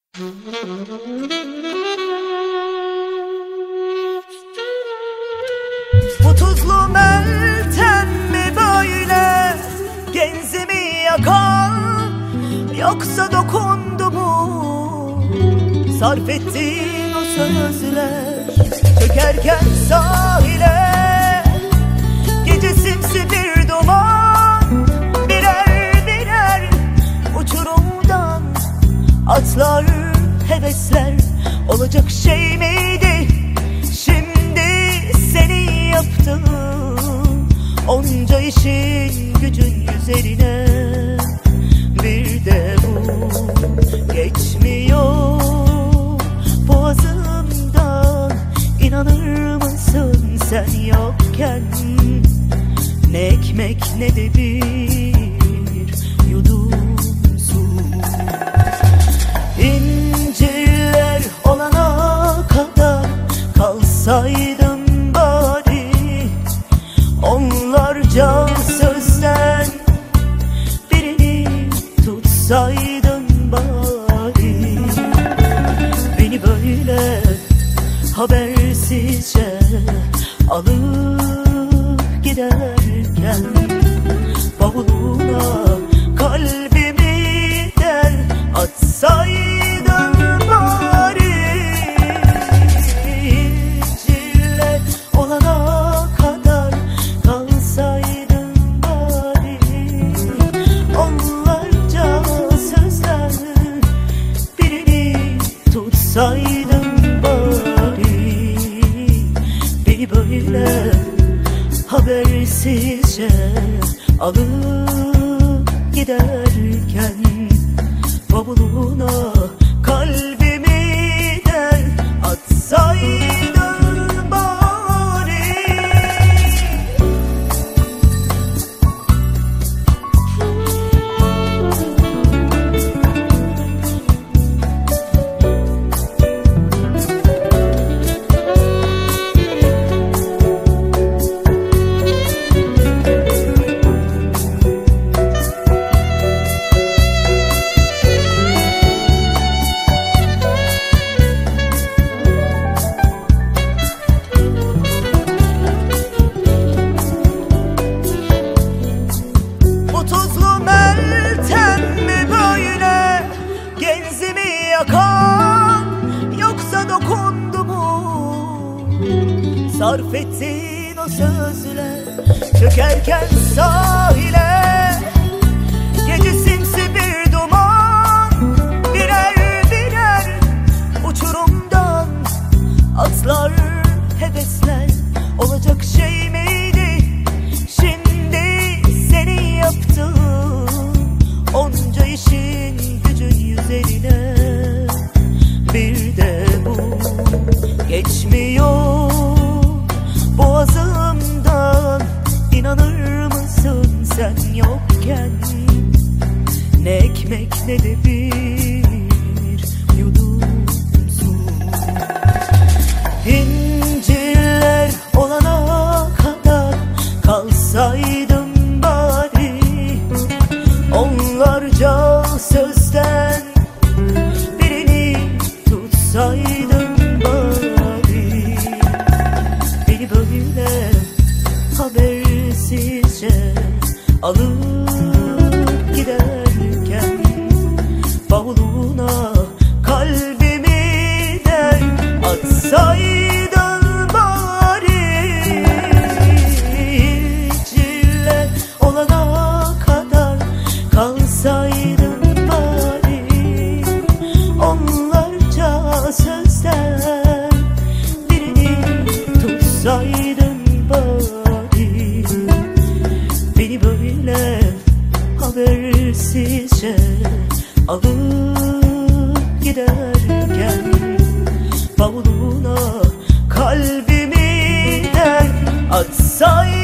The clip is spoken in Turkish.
Bu tuzlu meltem mi böyle genzimi yakan, yoksa dokundu mu sarf ettiğin o sözler? Çökerken sahile gece simsi bir duman, birer birer uçurumdan atlar hevesler. Olacak şey miydi şimdi senin yaptığın onca işin gücün üzerine? Bir de bu geçmiyor boğazımdan, inanır mısın sen yokken? Ne ekmek ne de bir yudum su. İncirler olana kadar kalsaydım bari, onlarca sözden birini tutsaydın bari. Beni böyle habersizce alıp giderken, bavuluna kalbimi der atsaydın bari. İncirler olana kadar kalsaydın bari, onlarca sözler birini tutsaydın bari. Beni böyle habersizce alıp giderken, bavuluna kalbimi der atsaydın bari. Yoksa dokundu mu sarf ettiğin o sözler? Çökerken sahile gece simsi bir duman, birer birer uçurumdan atlar hevesler. Olacak şey miydi şimdi senin yaptığın onca işin gücün üzerine? Bir de bu geçmiyor boğazımdan, inanır mısın sen yokken? Ne ekmek ne de bir yudum su. İncirler olana kadar kalsaydım bari, onlarca sözden tutsaydın bari. Beni böyle habersizce alıp giderken, bavuluna kalbimi der atsaydın bari. İncirler olana kadar kalsaydın bari, onlarca sözden birini tutsaydın bari. Beni böyle habersizce alıp giderken, bavuluna kalbimi der atsaydın